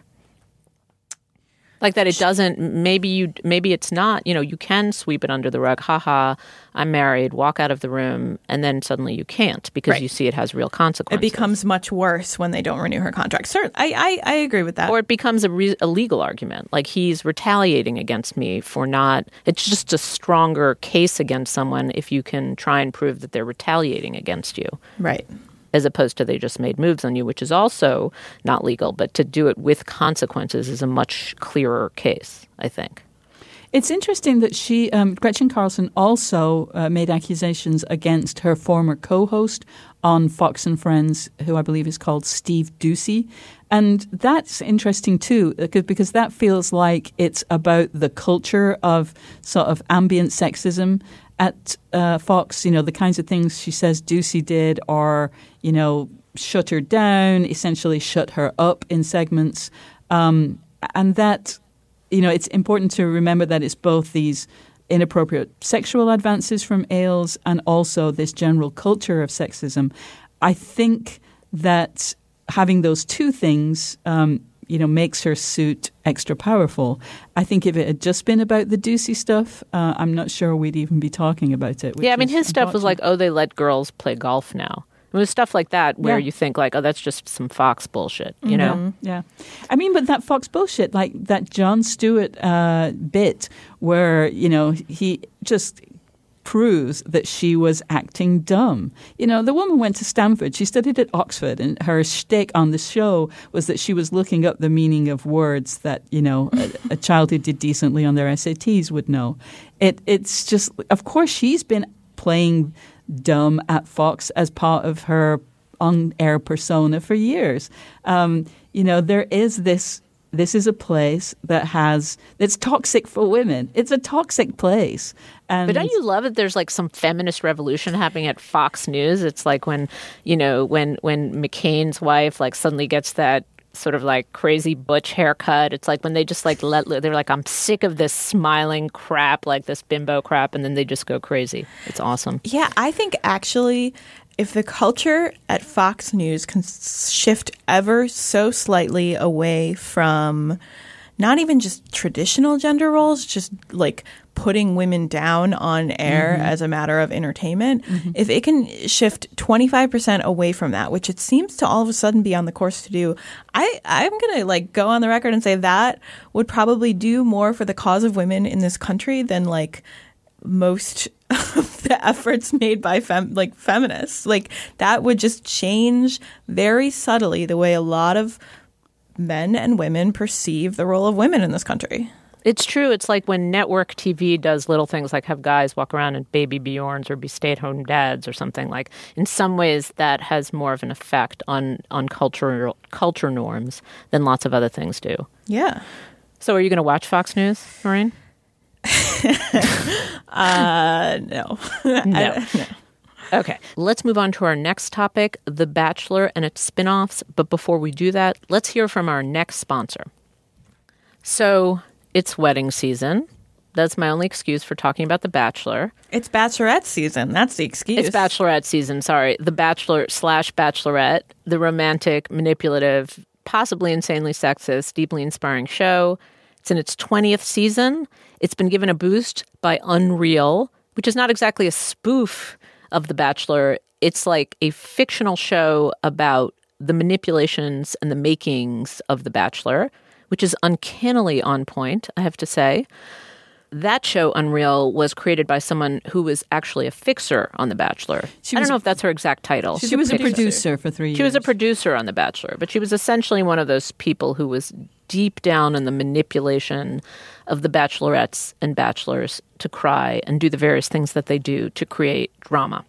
Like that it doesn't, maybe you, maybe it's not, you know, you can sweep it under the rug. Ha ha, I'm married, walk out of the room, and then suddenly you can't because right. you see it has real consequences. It becomes much worse when they don't renew her contract. Certainly, I, I, I agree with that. Or it becomes a, re- a legal argument. Like he's retaliating against me for not, it's just a stronger case against someone if you can try and prove that they're retaliating against you. Right. As opposed to they just made moves on you, which is also not legal. But to do it with consequences is a much clearer case, I think. It's interesting that she, um, Gretchen Carlson, also uh, made accusations against her former co-host on Fox and Friends, who I believe is called Steve Doocy. And that's interesting too, because that feels like it's about the culture of sort of ambient sexism at uh, Fox, you know, the kinds of things she says Doocy did, or, you know, shut her down, essentially shut her up in segments. Um, and that, you know, it's important to remember that it's both these inappropriate sexual advances from Ailes and also this general culture of sexism. I think that having those two things, um, you know, makes her suit extra powerful. I think if it had just been about the Doocy stuff, uh, I'm not sure we'd even be talking about it. Yeah, I mean, his stuff was like, oh, they let girls play golf now. It was stuff like that where yeah. you think like, oh, that's just some Fox bullshit, you mm-hmm. know? Yeah. I mean, but that Fox bullshit, like that Jon Stewart uh, bit where, you know, he just proves that she was acting dumb. You know, the woman went to Stanford. She studied at Oxford, and her shtick on the show was that she was looking up the meaning of words that, you know, a, a child who did decently on their S A Ts would know. It, it's just, of course, she's been playing dumb at Fox as part of her on-air persona for years. Um, you know, there is this, this is a place that has, that's toxic for women. It's a toxic place. And but don't you love it? There's like some feminist revolution happening at Fox News. It's like when, you know, when, when McCain's wife like suddenly gets that sort of like crazy butch haircut. It's like when they just like let, they're like, I'm sick of this smiling crap, like this bimbo crap. And then they just go crazy. It's awesome. Yeah, I think actually if the culture at Fox News can shift ever so slightly away from not even just traditional gender roles, just like putting women down on air mm-hmm. as a matter of entertainment, mm-hmm. if it can shift twenty-five percent away from that, which it seems to all of a sudden be on the course to do, I, I'm going to like go on the record and say that would probably do more for the cause of women in this country than like most of the efforts made by fem- like feminists. Like that would just change very subtly the way a lot of men and women perceive the role of women in this country. It's true. It's like when network T V does little things like have guys walk around in baby Bjorns or be stay-at-home dads or something. Like in some ways that has more of an effect on, on cultural culture norms than lots of other things do. Yeah. So are you going to watch Fox News, Maureen? uh, no. No. I, no. Okay, let's move on to our next topic, The Bachelor and its spin-offs. But before we do that, let's hear from our next sponsor. So, it's wedding season. That's my only excuse for talking about The Bachelor. It's Bachelorette season. That's the excuse. It's Bachelorette season, sorry. The Bachelor slash Bachelorette, the romantic, manipulative, possibly insanely sexist, deeply inspiring show. It's in its twentieth season. It's been given a boost by Unreal, which is not exactly a spoof of The Bachelor. It's like a fictional show about the manipulations and the makings of The Bachelor, which is uncannily on point, I have to say. That show, Unreal, was created by someone who was actually a fixer on The Bachelor. She I was, don't know if that's her exact title. She was a producer for three years. She was a producer on The Bachelor, but she was essentially one of those people who was deep down in the manipulation of the bachelorettes and bachelors to cry and do the various things that they do to create drama.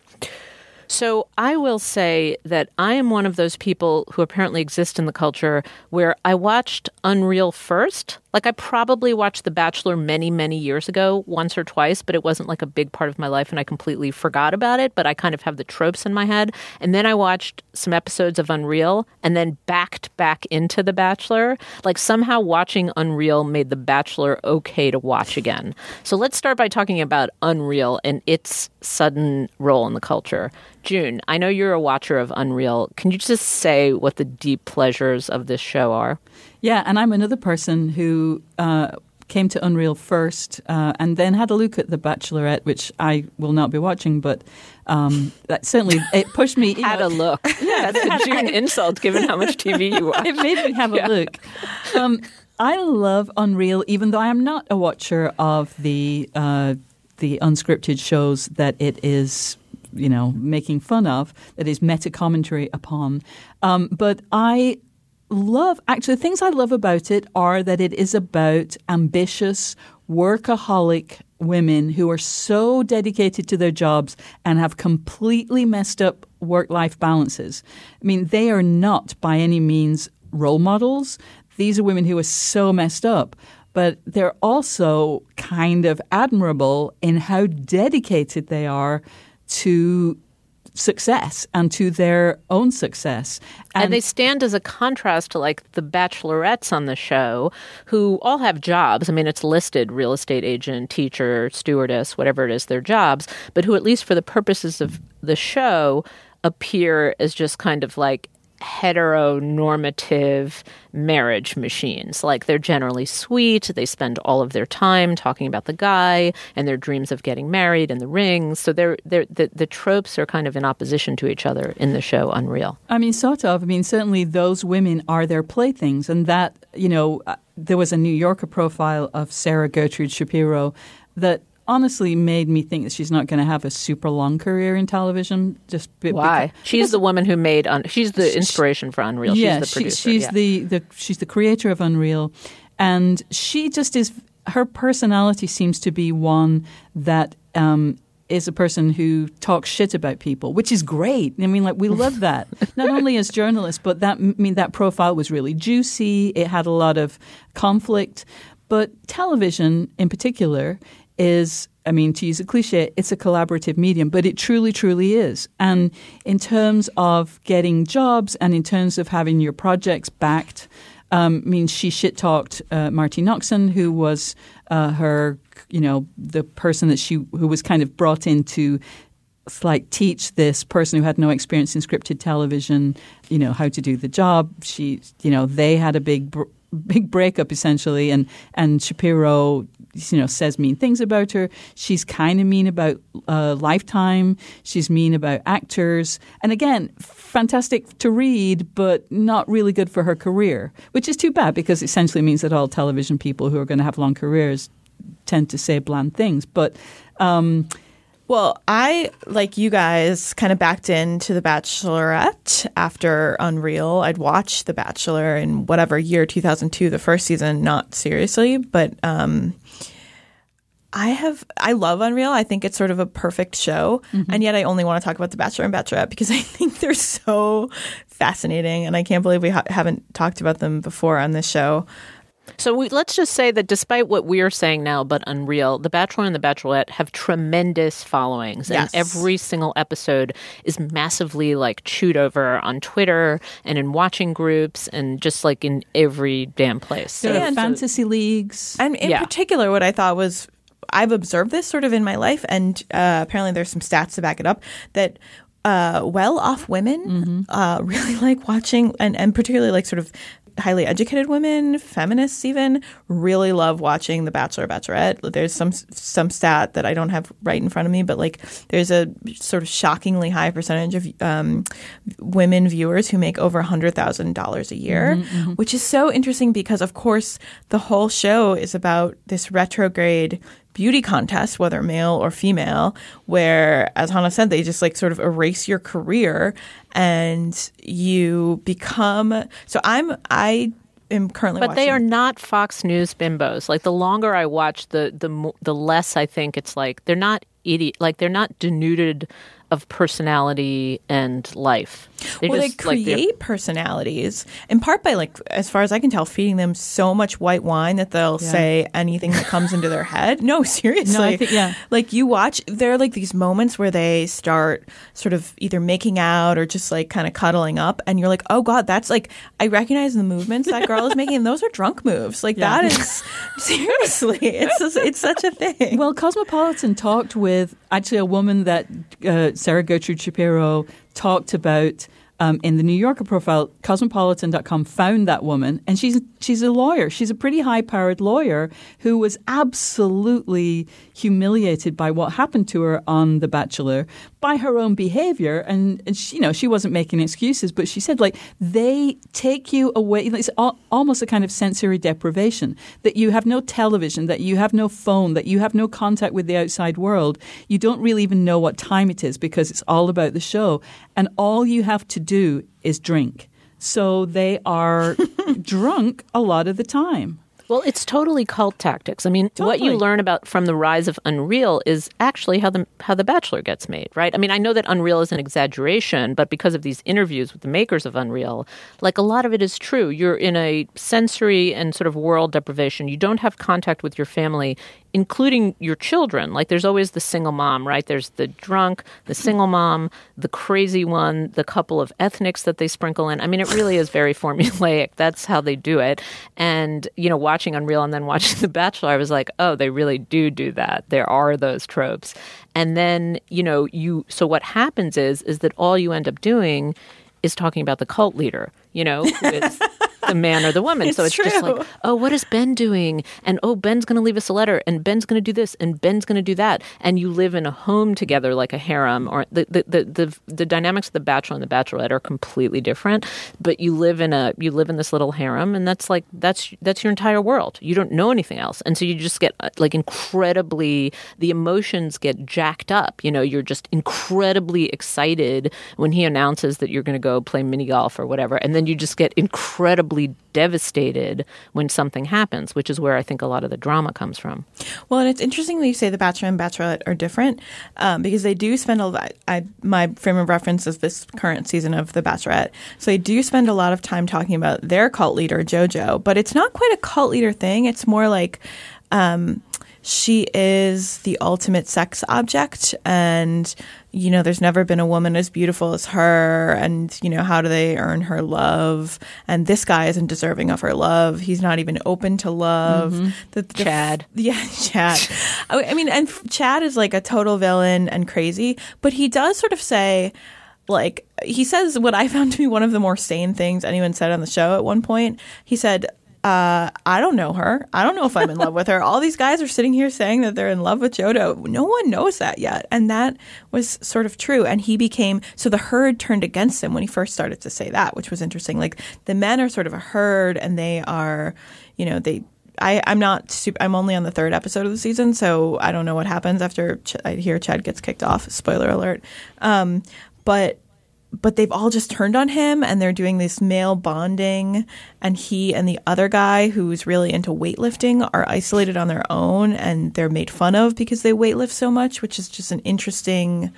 So I will say that I am one of those people who apparently exist in the culture where I watched Unreal first. Like I probably watched The Bachelor many, many years ago, once or twice, but it wasn't like a big part of my life and I completely forgot about it. But I kind of have the tropes in my head. And then I watched some episodes of Unreal and then backed back into The Bachelor. Like somehow watching Unreal made The Bachelor okay to watch again. So let's start by talking about Unreal and its sudden role in the culture. June, I know you're a watcher of Unreal. Can you just say what the deep pleasures of this show are? Yeah, and I'm another person who uh, came to Unreal first uh, and then had a look at The Bachelorette, which I will not be watching, but um, that certainly it pushed me. Had know, a look. Yeah, that's a June insult given how much T V you watch. It made me have a yeah. look. Um, I love Unreal, even though I am not a watcher of the uh, the unscripted shows that it is, you know, making fun of, that is meta commentary upon. Um, but I love, actually, the things I love about it are that it is about ambitious, workaholic women who are so dedicated to their jobs and have completely messed up work-life balances. I mean, they are not by any means role models. These are women who are so messed up. But they're also kind of admirable in how dedicated they are to success and to their own success. And, and they stand as a contrast to like the bachelorettes on the show who all have jobs. I mean, it's listed real estate agent, teacher, stewardess, whatever it is, their jobs, but who at least for the purposes of the show appear as just kind of like heteronormative marriage machines. Like they're generally sweet. They spend all of their time talking about the guy and their dreams of getting married and the rings. So they're, they're, the, the tropes are kind of in opposition to each other in the show Unreal. I mean, sort of. I mean, certainly those women are their playthings. And that, you know, uh, there was a New Yorker profile of Sarah Gertrude Shapiro that honestly made me think that she's not going to have a super long career in television. Just b- Why? Because, she's the woman who made. Un- she's the inspiration for Unreal. Yeah, she's the producer. She, she's yeah. the, the she's the creator of Unreal, and she just is. Her personality seems to be one that um, is a person who talks shit about people, which is great. I mean, like we love that. Not only as journalists, but that I mean that profile was really juicy. It had a lot of conflict, but television in particular is, I mean, to use a cliche, it's a collaborative medium, but it truly, truly is. And in terms of getting jobs and in terms of having your projects backed, um, I mean, she shit-talked uh, Marty Noxon, who was uh, her, you know, the person that she, who was kind of brought in to like teach this person who had no experience in scripted television, you know, how to do the job. She, you know, they had a big, big breakup essentially, and and Shapiro, you know, says mean things about her. She's kind of mean about uh, Lifetime. She's mean about actors. And again, fantastic to read, but not really good for her career, which is too bad because it essentially means that all television people who are going to have long careers tend to say bland things. But um, well, I, like you guys, kind of backed into The Bachelorette after Unreal. I'd watched The Bachelor in whatever year, two thousand two, the first season, not seriously, but um, I have I love Unreal. I think it's sort of a perfect show, mm-hmm. and yet I only want to talk about The Bachelor and Bachelorette because I think they're so fascinating, and I can't believe we ha- haven't talked about them before on this show. So we, let's just say that despite what we're saying now about Unreal, The Bachelor and The Bachelorette have tremendous followings. Yes. And every single episode is massively like chewed over on Twitter and in watching groups and just like in every damn place. There are And- fantasy leagues. And in Yeah. particular, what I thought was, I've observed this sort of in my life, and uh, apparently there's some stats to back it up, that uh, well-off women Mm-hmm. uh, really like watching, and, and particularly like sort of highly educated women, feminists even, really love watching The Bachelor, Bachelorette. There's some some stat that I don't have right in front of me, but like there's a sort of shockingly high percentage of um, women viewers who make over one hundred thousand dollars a year, Mm-hmm, mm-hmm. which is so interesting because, of course, the whole show is about this retrograde beauty contest, whether male or female, where, as Hannah said, they just like sort of erase your career and you become. So I'm, I am currently But watching. they are not Fox News bimbos. Like the longer I watch, the the mo- the less I think it's like they're not idiot. Like they're not denuded of personality and life. They well, just, they like, they're- create personalities in part by, like, as far as I can tell, feeding them so much white wine that they'll Yeah. say anything that comes into their head. No, seriously. No, I think- yeah. Like, you watch, there are like these moments where they start sort of either making out or just like kind of cuddling up, and you're like, oh God, that's like, I recognize the movements that girl is making, and those are drunk moves. Like, Yeah. that is, seriously, it's just, it's such a thing. Well, Cosmopolitan talked with actually a woman that uh, Sarah Gertrude Shapiro talked about um, in the New Yorker profile. Cosmopolitan dot com found that woman, and she's she's a lawyer. She's a pretty high-powered lawyer who was absolutely humiliated by what happened to her on The Bachelor, by her own behavior. And, and she, you know, she wasn't making excuses, but she said, like, they take you away. It's al- almost a kind of sensory deprivation, that you have no television, that you have no phone, that you have no contact with the outside world. You don't really even know what time it is because it's all about the show. And all you have to do is drink. So they are drunk a lot of the time. Well, it's totally cult tactics. I mean, what you Totally. learn about from the rise of Unreal is actually how the how the Bachelor gets made, right? I mean, I know that Unreal is an exaggeration, but because of these interviews with the makers of Unreal, like a lot of it is true. You're in a sensory and sort of world deprivation. You don't have contact with your family, including your children. Like there's always the single mom, right? There's the drunk, the single mom, the crazy one, the couple of ethnics that they sprinkle in. I mean, it really is very formulaic. That's how they do it. And, you know, watching Unreal and then watching The Bachelor, I was like, oh, they really do do that. There are those tropes. And then, you know, you, so what happens is, is that all you end up doing is talking about the cult leader, you know, who is the man or the woman. It's so it's just true. like, oh, what is Ben doing? And oh, Ben's going to leave us a letter, and Ben's going to do this, and Ben's going to do that. And you live in a home together like a harem, or the the, the the the dynamics of The Bachelor and The Bachelorette are completely different. But you live in a you live in this little harem, and that's like that's that's your entire world. You don't know anything else, and so you just get like incredibly the emotions get jacked up. You know, you're just incredibly excited when he announces that you're going to go play mini golf or whatever, and then you just get incredibly devastated when something happens, which is where I think a lot of the drama comes from. Well, and it's interesting that you say The Bachelor and Bachelorette are different um, because they do spend a lot. I, my frame of reference is this current season of The Bachelorette. So they do spend a lot of time talking about their cult leader, JoJo, but it's not quite a cult leader thing. It's more like um, she is the ultimate sex object, and you know, there's never been a woman as beautiful as her, and you know, how do they earn her love? And this guy isn't deserving of her love. He's not even open to love. Mm-hmm. The, the, Chad. Yeah, Chad. I mean, and Chad is like a total villain and crazy, but he does sort of say, like, he says what I found to be one of the more sane things anyone said on the show at one point. He said, Uh, I don't know her. I don't know if I'm in love with her. All these guys are sitting here saying that they're in love with JoJo. No one knows that yet. And that was sort of true. And he became, so the herd turned against him when he first started to say that, which was interesting. Like the men are sort of a herd, and they are, you know, they, I, I'm not super, I'm only on the third episode of the season, so I don't know what happens after Ch- I hear Chad gets kicked off. Spoiler alert. Um, but But they've all just turned on him, and they're doing this male bonding, and he and the other guy who's really into weightlifting are isolated on their own, and they're made fun of because they weightlift so much, which is just an interesting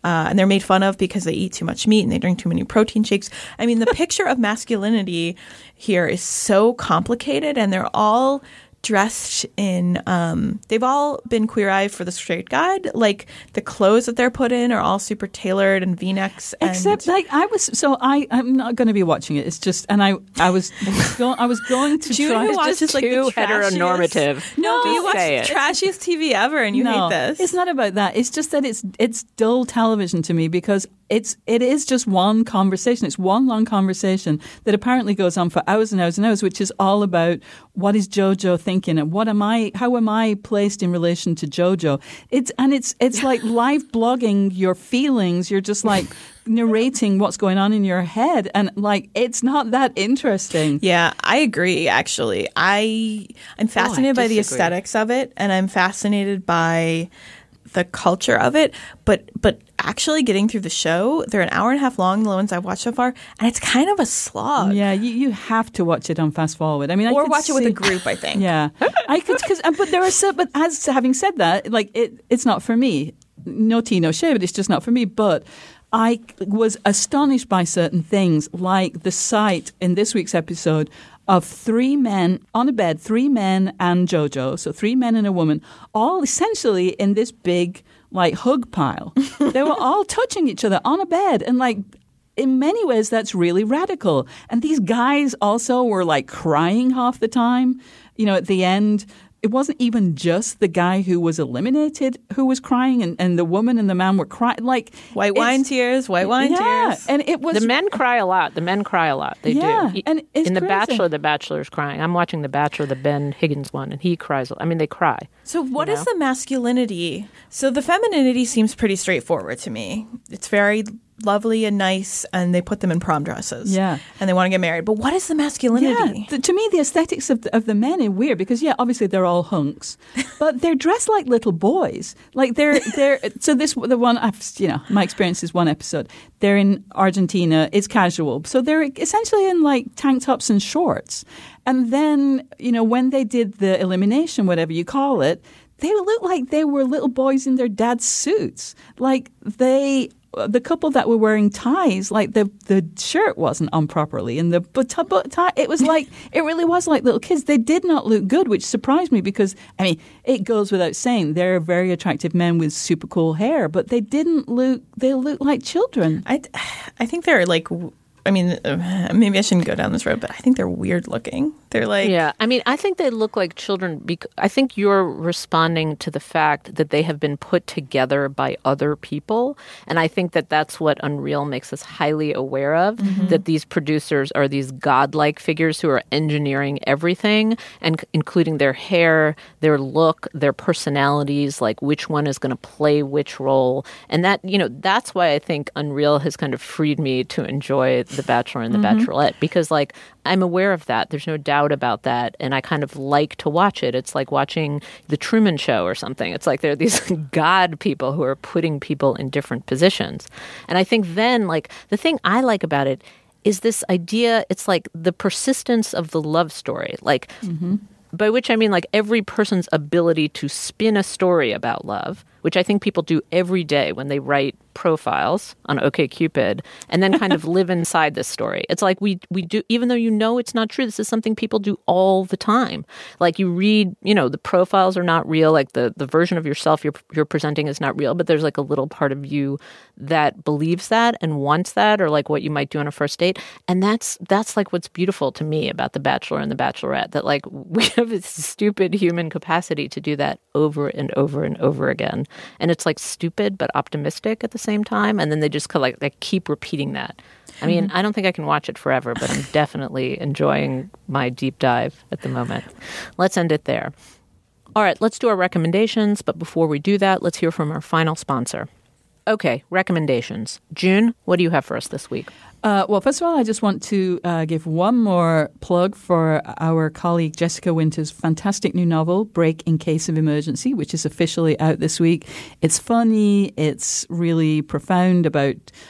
Uh, and they're made fun of because they eat too much meat and they drink too many protein shakes. I mean, the picture of masculinity here is so complicated, and they're all dressed in, um, they've all been Queer Eye for the Straight Guide. Like, the clothes that they're put in are all super tailored and V-necks. And Except, like, I was, so I, I'm not going to be watching it. It's just, and I, I was, go, I was going to June try. who watches, like, too the trashiest, heteronormative. No, Just you watch say the it. trashiest T V ever, and you no, hate this. It's not about that. It's just that it's it's dull television to me because it's it is just one conversation. It's one long conversation that apparently goes on for hours and hours and hours, which is all about what is JoJo thinking and what am I, how am I placed in relation to JoJo? It's and it's it's like live blogging your feelings. You're just like narrating what's going on in your head, and like it's not that interesting. Yeah, I agree. Actually, I I'm fascinated oh, I by the disagree. aesthetics of it, and I'm fascinated by the culture of it. But but actually, getting through the show, they're an hour and a half long. The ones I've watched so far, and it's kind of a slog. Yeah, you, you have to watch it on fast forward. I mean, I or could watch it with see- a group. I think. Yeah, I could because but there are so. But as having said that, like it, it's not for me. No tea, no shade, but it's just not for me. But I was astonished by certain things, like the sight in this week's episode of three men on a bed, three men and JoJo, so three men and a woman, all essentially in this big like hug pile. They were all touching each other on a bed, and like in many ways that's really radical. And these guys also were like crying half the time. You know, at the end, it wasn't even just the guy who was eliminated who was crying, and, and the woman and the man were crying. Like white wine tears, white wine yeah, tears. and it was The men cry a lot. The men cry a lot. They Yeah, do. and it's in The crazy. Bachelor, the Bachelor's crying. I'm watching The Bachelor, the Ben Higgins one, and he cries. I mean, they cry. So what You is know? the masculinity? So the femininity seems pretty straightforward to me. It's very lovely and nice, and they put them in prom dresses. Yeah. And they want to get married. But what is the masculinity? Yeah, the, to me, the aesthetics of the, of the men are weird because, yeah, obviously they're all hunks, but they're dressed like little boys. Like they're they're so this the one I've you know my experience is one episode. They're in Argentina. It's casual, so they're essentially in like tank tops and shorts. And then you know when they did the elimination, whatever you call it, they looked like they were little boys in their dad's suits. Like they. The couple that were wearing ties, like the, the shirt wasn't on properly, and the but, but tie, it was like it really was like little kids. They did not look good, which surprised me because I mean it goes without saying they're very attractive men with super cool hair, but they didn't look. They looked like children. I, I think they're like. I mean, uh, maybe I shouldn't go down this road, but I think they're weird looking. They're like, yeah. I mean, I think they look like children. Bec- I think you're responding to the fact that they have been put together by other people, and I think that that's what Unreal makes us highly aware of. Mm-hmm. That these producers are these godlike figures who are engineering everything, and c- including their hair, their look, their personalities, like which one is going to play which role, and that you know that's why I think Unreal has kind of freed me to enjoy The Bachelor and The Mm-hmm. Bachelorette, because like I'm aware of that. There's no doubt about that, and I kind of like to watch it. It's like watching The Truman Show or something. It's like there are these god people who are putting people in different positions. And I think then like the thing I like about it is this idea, it's like the persistence of the love story. Like Mm-hmm. by which I mean like every person's ability to spin a story about love, which I think people do every day when they write profiles on OkCupid, and then kind of live inside this story. It's like we we do, even though you know it's not true, this is something people do all the time. Like you read, you know, the profiles are not real, like the, the version of yourself you're, you're presenting is not real, but there's like a little part of you that believes that and wants that, or like what you might do on a first date. And that's that's like what's beautiful to me about The Bachelor and The Bachelorette, that like we have this stupid human capacity to do that over and over and over again. And it's like stupid but optimistic at the same time. And then they just kind of like they keep repeating that. I mean, I don't think I can watch it forever, but I'm definitely enjoying my deep dive at the moment. Let's end it there. All right, let's do our recommendations. But before we do that, let's hear from our final sponsor. Okay, recommendations. June, what do you have for us this week? Uh, well, first of all, I just want to uh, give one more plug for our colleague Jessica Winter's fantastic new novel, Break in Case of Emergency, which is officially out this week. It's funny. It's really profound about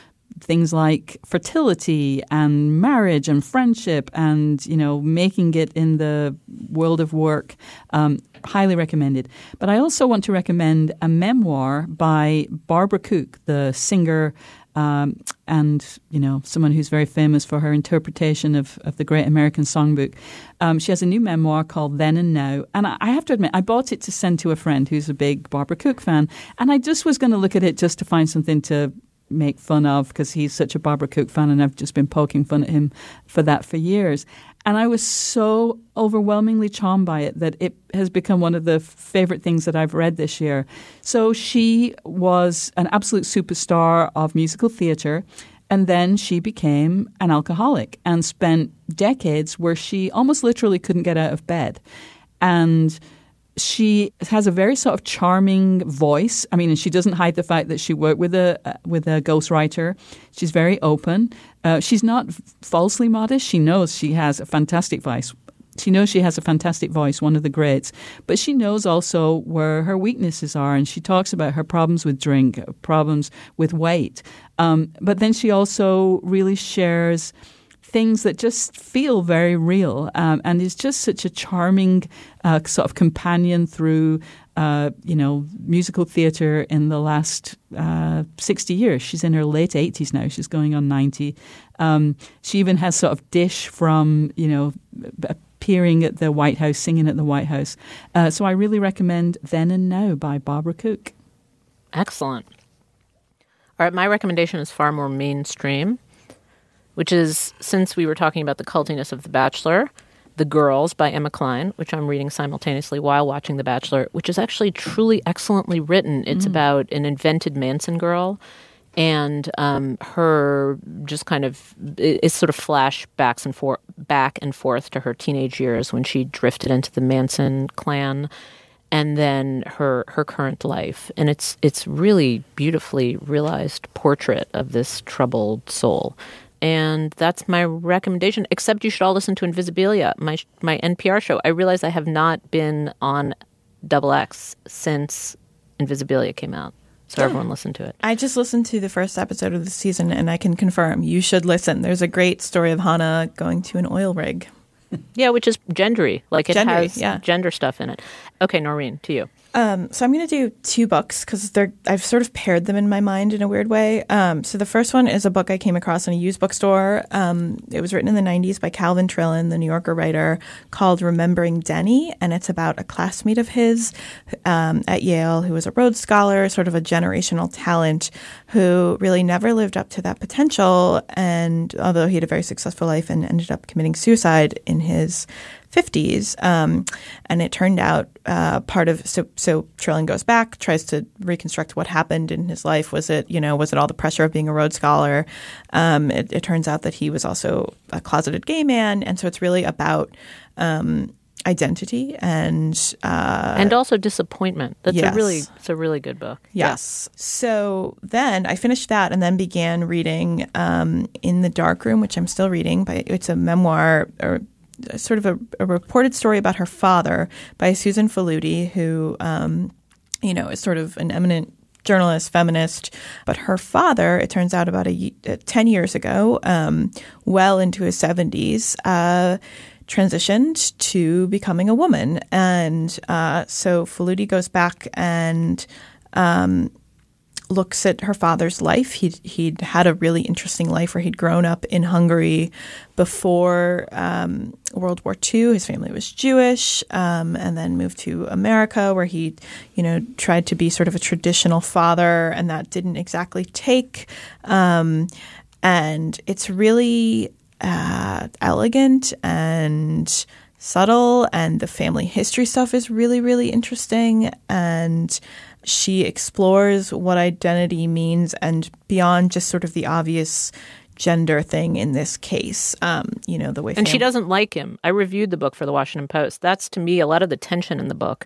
things like fertility and marriage and friendship and, you know, making it in the world of work. Um, highly recommended. But I also want to recommend a memoir by Barbara Cook, the singer um, and, you know, someone who's very famous for her interpretation of, of the Great American Songbook. Um, she has a new memoir called Then and Now. And I, I have to admit, I bought it to send to a friend who's a big Barbara Cook fan. And I just was going to look at it just to find something to make fun of because he's such a Barbara Cook fan and I've just been poking fun at him for that for years. And I was so overwhelmingly charmed by it that it has become one of the favorite things that I've read this year. So she was an absolute superstar of musical theater, and then she became an alcoholic and spent decades where she almost literally couldn't get out of bed. And she has a very sort of charming voice. I mean, and she doesn't hide the fact that she worked with a uh, with a ghostwriter. She's very open. Uh, she's not f- falsely modest. She knows she has a fantastic voice. She knows she has a fantastic voice, one of the greats. But she knows also where her weaknesses are, and she talks about her problems with drink, problems with weight. Um, but then she also really shares things that just feel very real, um, and is just such a charming uh, sort of companion through, uh, you know, musical theatre in the last uh, sixty years. She's in her late eighties now. She's going on ninety. Um, she even has sort of dish from, you know, appearing at the White House, singing at the White House. Uh, so I really recommend Then and Now by Barbara Cook. Excellent. All right, my recommendation is far more mainstream, which is, since we were talking about the cultiness of The Bachelor, The Girls by Emma Cline, which I'm reading simultaneously while watching The Bachelor, which is actually truly excellently written. It's mm. about an invented Manson girl and um, her just kind of, it's sort of flashbacks and for, back and forth to her teenage years when she drifted into the Manson clan, and then her her current life. And it's it's really beautifully realized portrait of this troubled soul. And that's my recommendation, except you should all listen to Invisibilia, my my N P R show. I realize I have not been on Double X since Invisibilia came out. So yeah. Everyone listen to it. I just listened to the first episode of the season, and I can confirm you should listen. There's a great story of Hannah going to an oil rig. Yeah, which is gendery. Like it gendery, has yeah. gender stuff in it. Okay, Noreen, to you. Um, so I'm going to do two books because they're I've sort of paired them in my mind in a weird way. Um, so the first one is a book I came across in a used bookstore. Um, it was written in the nineties by Calvin Trillin, the New Yorker writer, called Remembering Denny, and it's about a classmate of his um, at Yale who was a Rhodes Scholar, sort of a generational talent who really never lived up to that potential. And although he had a very successful life and ended up committing suicide in his fifties, um, and it turned out uh, part of so so Trillin goes back, tries to reconstruct what happened in his life. Was it you know was it all the pressure of being a Rhodes Scholar? Um, it, it turns out that he was also a closeted gay man, and so it's really about um, identity and uh, and also disappointment. That's yes. a really it's a really good book. Yes. Yeah. So then I finished that and then began reading um, In the Darkroom, which I'm still reading. But it's a memoir or sort of a, a reported story about her father by Susan Faludi, who, um, you know, is sort of an eminent journalist, feminist. But her father, it turns out about a, uh, ten years ago, um, well into his seventies, uh, transitioned to becoming a woman. And uh, so Faludi goes back and um, looks at her father's life. He'd, he'd had a really interesting life where he'd grown up in Hungary before um, World War Two. His family was Jewish, um, and then moved to America where he, you know, tried to be sort of a traditional father, and that didn't exactly take. Um, and it's really uh, elegant and subtle, and the family history stuff is really, really interesting. And she explores what identity means and beyond just sort of the obvious gender thing in this case. Um, you know, the way And fam- she doesn't like him. I reviewed the book for the Washington Post. That's, to me, a lot of the tension in the book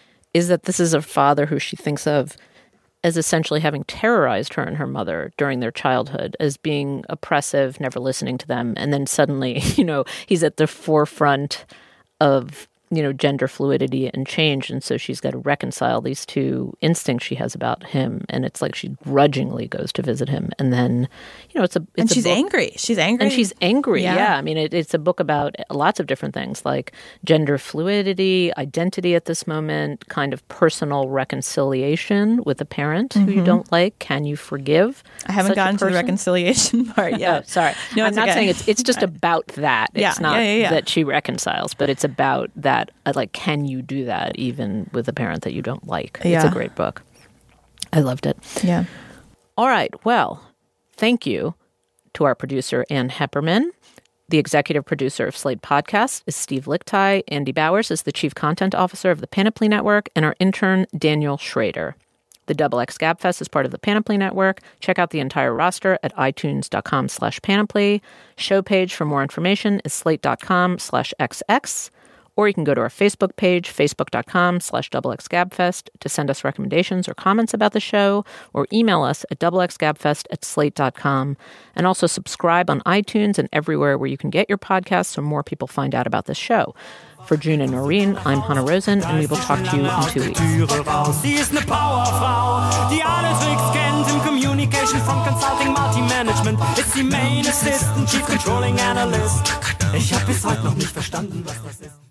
is that this is a father who she thinks of as essentially having terrorized her and her mother during their childhood, as being oppressive, never listening to them. And then suddenly, you know, he's at the forefront of you know, gender fluidity and change. And so she's got to reconcile these two instincts she has about him. And it's like she grudgingly goes to visit him. And then, you know, it's a it's And a she's book- angry. She's angry. And she's angry, Yeah. yeah. I mean, it, it's a book about lots of different things like gender fluidity, identity at this moment, kind of personal reconciliation with a parent who you Mhm. don't like. Can you forgive? I haven't such a gotten to the person? reconciliation part yet. Oh, sorry. No, I'm it's not okay. saying it's it's just about that. It's Yeah, not yeah, yeah, yeah. that she reconciles, but it's about that, uh, like, can you do that even with a parent that you don't like? It's Yeah. a great book. I loved it. Yeah. All right. Well, thank you to our producer, Ann Hepperman. The executive producer of Slate Podcast is Steve Lickteig. Andy Bowers is the chief content officer of the Panoply Network, and our intern, Daniel Schrader. The Double X Gabfest is part of the Panoply Network. Check out the entire roster at itunes.com slash panoply. Show page for more information is slate.com slash xx. Or you can go to our Facebook page, facebook.com slash doublexgabfest, to send us recommendations or comments about the show, or email us at doublexgabfest at slate dot com. And also subscribe on iTunes and everywhere where you can get your podcasts so more people find out about this show. For June and Noreen, I'm Hannah Rosen, and we will talk to you in two weeks. Sie ist eine Powerfrau, die alle Tricks kennt im Communication from Consulting Multi-Management. Ist sie Main Assistant, Chief Controlling Analyst. Ich hab bis heute noch nicht verstanden, was das ist.